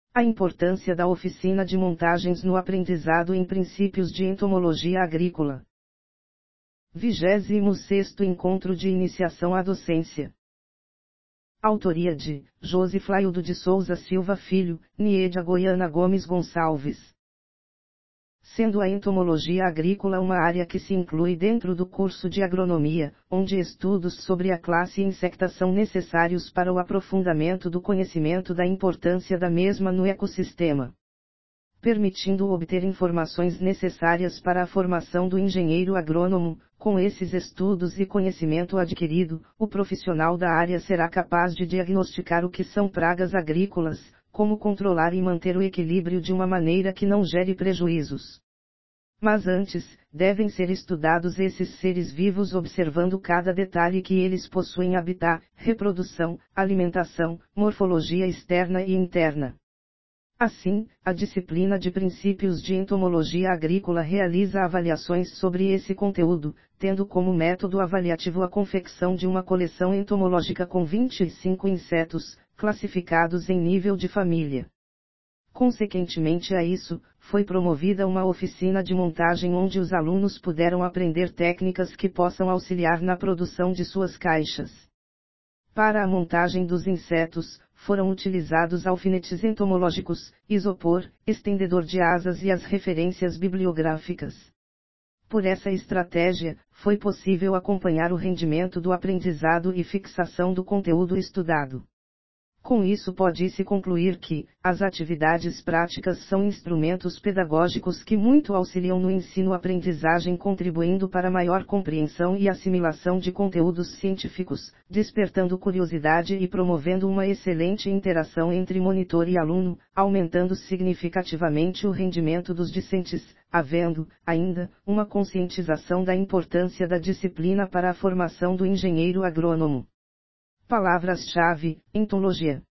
A importância da oficina de montagens no aprendizado em princípios de entomologia agrícola. 26º Encontro de Iniciação à Docência. Autoria de Josiflaildo de Souza Silva Filho, Niedia Goiana Gomes Gonçalves. Sendo a entomologia agrícola uma área que se inclui dentro do curso de agronomia, onde estudos sobre a classe insecta são necessários para o aprofundamento do conhecimento da importância da mesma no ecossistema, permitindo obter informações necessárias para a formação do engenheiro agrônomo. Com esses estudos e conhecimento adquirido, o profissional da área será capaz de diagnosticar o que são pragas agrícolas, como controlar e manter o equilíbrio de uma maneira que não gere prejuízos. Mas antes, devem ser estudados esses seres vivos observando cada detalhe que eles possuem: habitat, reprodução, alimentação, morfologia externa e interna. Assim, a disciplina de princípios de entomologia agrícola realiza avaliações sobre esse conteúdo, tendo como método avaliativo a confecção de uma coleção entomológica com 25 insetos, classificados em nível de família. Consequentemente a isso, foi promovida uma oficina de montagem onde os alunos puderam aprender técnicas que possam auxiliar na produção de suas caixas. Para a montagem dos insetos, foram utilizados alfinetes entomológicos, isopor, estendedor de asas e as referências bibliográficas. Por essa estratégia, foi possível acompanhar o rendimento do aprendizado e fixação do conteúdo estudado. Com isso pode-se concluir que, as atividades práticas são instrumentos pedagógicos que muito auxiliam no ensino-aprendizagem, contribuindo para maior compreensão e assimilação de conteúdos científicos, despertando curiosidade e promovendo uma excelente interação entre monitor e aluno, aumentando significativamente o rendimento dos discentes, havendo, ainda, uma conscientização da importância da disciplina para a formação do engenheiro agrônomo. Palavras-chave: entomologia,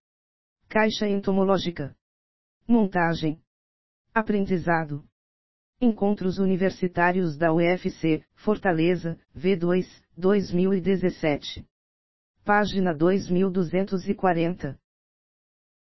caixa entomológica, montagem, aprendizado. Encontros Universitários da UFC, Fortaleza, V2, 2017. Página 2240.